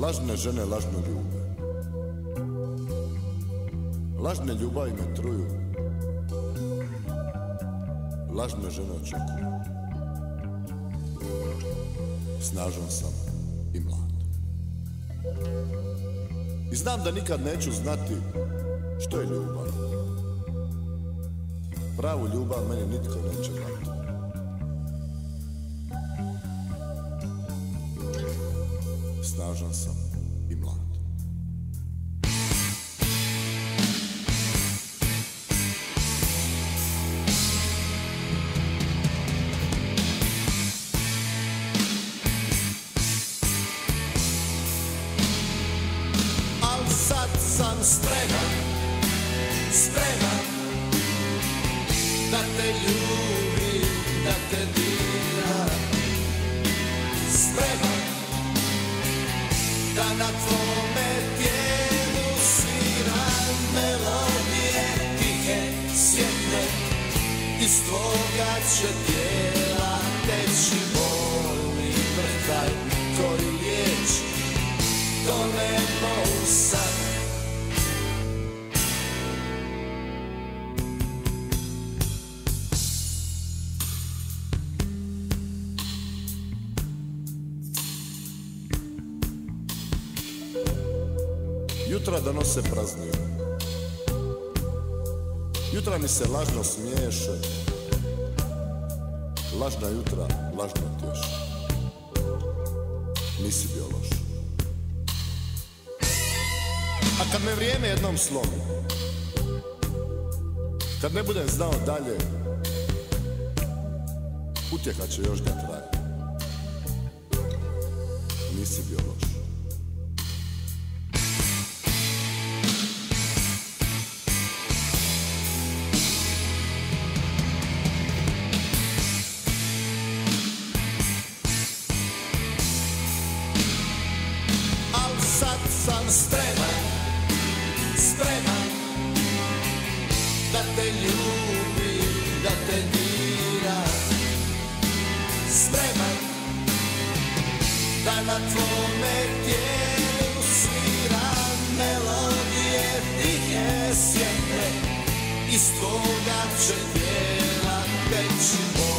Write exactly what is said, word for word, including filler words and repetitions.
Lažne žene lažno ljube. Lažne ljubavi me truju. Lažne žene očekuju. Snažan sam i mlad. I znam da nikad neću znati što je ljubav. Pravu ljubav meni nitko neće dati. Snažan sam i mlad. Al sad sam spreman, spreman da te ljubim, da te diram. Spreman da na tvome tijelu sviram melodije tihe, sjetne. Iz tvoga će tijela teći bolni vrtaj koji liječi dolemo u san. Jutra donose prazninu. Jutra mi se lažno smiješe. Lažna jutra lažno tješe. Nisi bio loš. A kad me vrijeme jednom slomi, kad ne budem znao dalje, utjeha će još da traje. Nisi bio loš. Sad sam spreman, spreman da te ljubim, da te diram. Spreman da na tvome tijelu sviram melodije tihe, sjetne. Iz tvoga će tijela teći